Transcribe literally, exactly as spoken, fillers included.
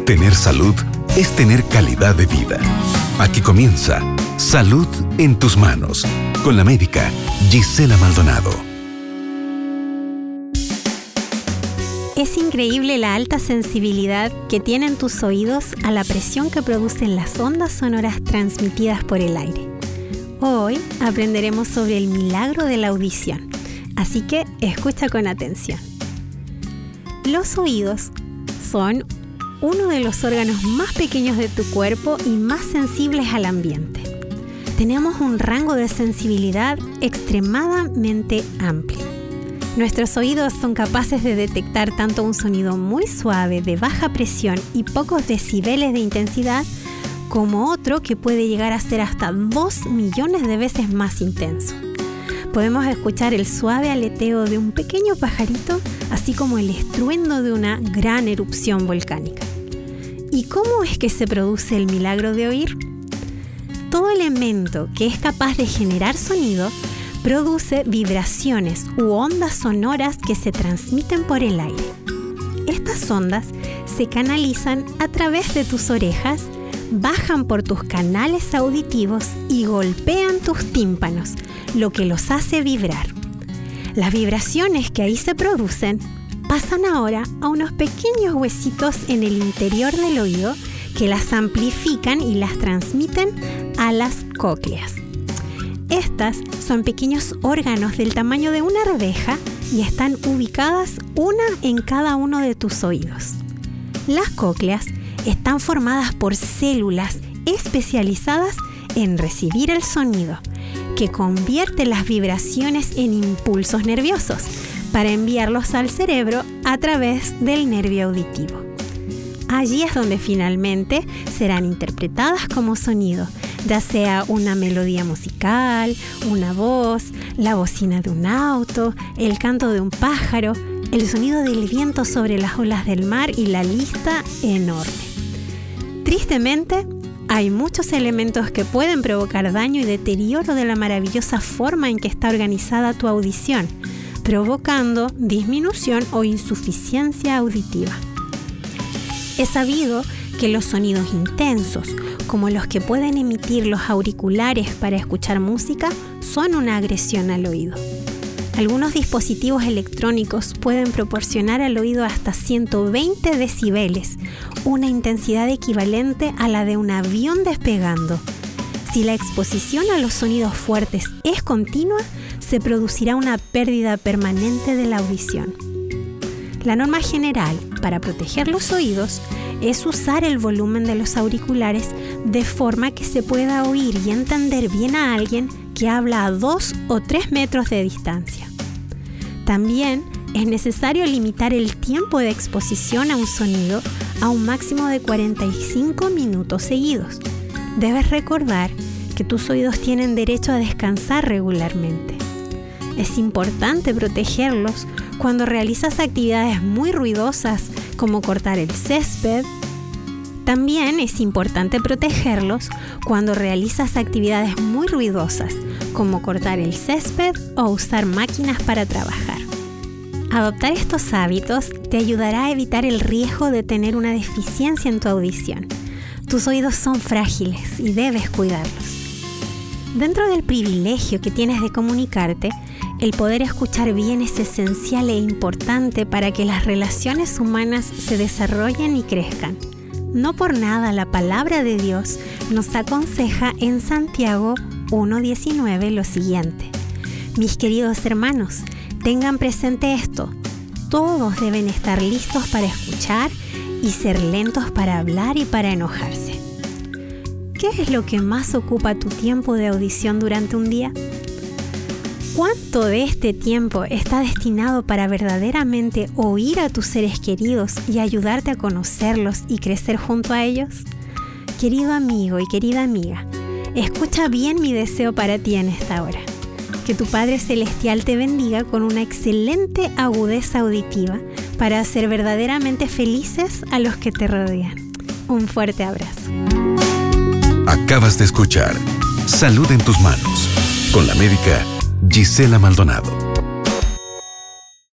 Tener salud es tener calidad de vida. Aquí comienza Salud en tus manos, con la médica Gisela Maldonado. Es increíble la alta sensibilidad que tienen tus oídos a la presión que producen las ondas sonoras transmitidas por el aire. Hoy aprenderemos sobre el milagro de la audición, así que escucha con atención. Los oídos son uno de los órganos más pequeños de tu cuerpo y más sensibles al ambiente. Tenemos un rango de sensibilidad extremadamente amplio. Nuestros oídos son capaces de detectar tanto un sonido muy suave, de baja presión y pocos decibeles de intensidad, como otro que puede llegar a ser hasta dos millones de veces más intenso. Podemos escuchar el suave aleteo de un pequeño pajarito, así como el estruendo de una gran erupción volcánica. ¿Y cómo es que se produce el milagro de oír? Todo elemento que es capaz de generar sonido produce vibraciones u ondas sonoras que se transmiten por el aire. Estas ondas se canalizan a través de tus orejas, bajan por tus canales auditivos y golpean tus tímpanos, lo que los hace vibrar. Las vibraciones que ahí se producen pasan ahora a unos pequeños huesitos en el interior del oído que las amplifican y las transmiten a las cócleas. Estas son pequeños órganos del tamaño de una arveja y están ubicadas una en cada uno de tus oídos. Las cócleas están formadas por células especializadas en recibir el sonido, que convierte las vibraciones en impulsos nerviosos para enviarlos al cerebro a través del nervio auditivo. Allí es donde finalmente serán interpretadas como sonido, ya sea una melodía musical, una voz, la bocina de un auto, el canto de un pájaro, el sonido del viento sobre las olas del mar y la lista enorme. Tristemente, hay muchos elementos que pueden provocar daño y deterioro de la maravillosa forma en que está organizada tu audición, provocando disminución o insuficiencia auditiva. Es sabido que los sonidos intensos, como los que pueden emitir los auriculares para escuchar música, son una agresión al oído. Algunos dispositivos electrónicos pueden proporcionar al oído hasta ciento veinte decibeles, una intensidad equivalente a la de un avión despegando. Si la exposición a los sonidos fuertes es continua, se producirá una pérdida permanente de la audición. La norma general para proteger los oídos es usar el volumen de los auriculares de forma que se pueda oír y entender bien a alguien que habla a dos o tres metros de distancia. También es necesario limitar el tiempo de exposición a un sonido a un máximo de cuarenta y cinco minutos seguidos. Debes recordar que tus oídos tienen derecho a descansar regularmente. Es importante protegerlos cuando realizas actividades muy ruidosas como cortar el césped. También es importante protegerlos cuando realizas actividades muy ruidosas como cortar el césped o usar máquinas para trabajar. Adoptar estos hábitos te ayudará a evitar el riesgo de tener una deficiencia en tu audición. Tus oídos son frágiles y debes cuidarlos. Dentro del privilegio que tienes de comunicarte, el poder escuchar bien es esencial e importante para que las relaciones humanas se desarrollen y crezcan. No por nada la palabra de Dios nos aconseja en Santiago uno diecinueve lo siguiente: mis queridos hermanos, tengan presente esto, todos deben estar listos para escuchar y ser lentos para hablar y para enojarse. ¿Qué es lo que más ocupa tu tiempo de audición durante un día? ¿Cuánto de este tiempo está destinado para verdaderamente oír a tus seres queridos y ayudarte a conocerlos y crecer junto a ellos? Querido amigo y querida amiga, escucha bien mi deseo para ti en esta hora. Que tu Padre Celestial te bendiga con una excelente agudeza auditiva para hacer verdaderamente felices a los que te rodean. Un fuerte abrazo. Acabas de escuchar Salud en tus manos, con la médica Gisela Maldonado.